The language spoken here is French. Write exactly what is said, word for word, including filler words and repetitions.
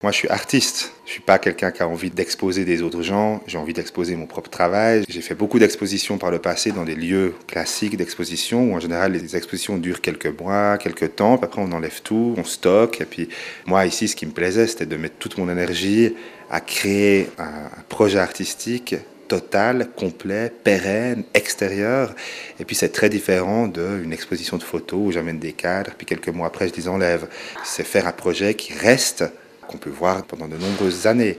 Moi, je suis artiste. Je suis pas quelqu'un qui a envie d'exposer des autres gens. J'ai envie d'exposer mon propre travail. J'ai fait beaucoup d'expositions par le passé dans des lieux classiques d'exposition où en général les expositions durent quelques mois, quelques temps. Puis après, on enlève tout, on stocke. Et puis moi, ici, ce qui me plaisait, c'était de mettre toute mon énergie à créer un, un projet artistique total, complet, pérenne, extérieur. Et puis c'est très différent d'une exposition de photos où j'amène des cadres, puis quelques mois après je les enlève. C'est faire un projet qui reste, qu'on peut voir pendant de nombreuses années.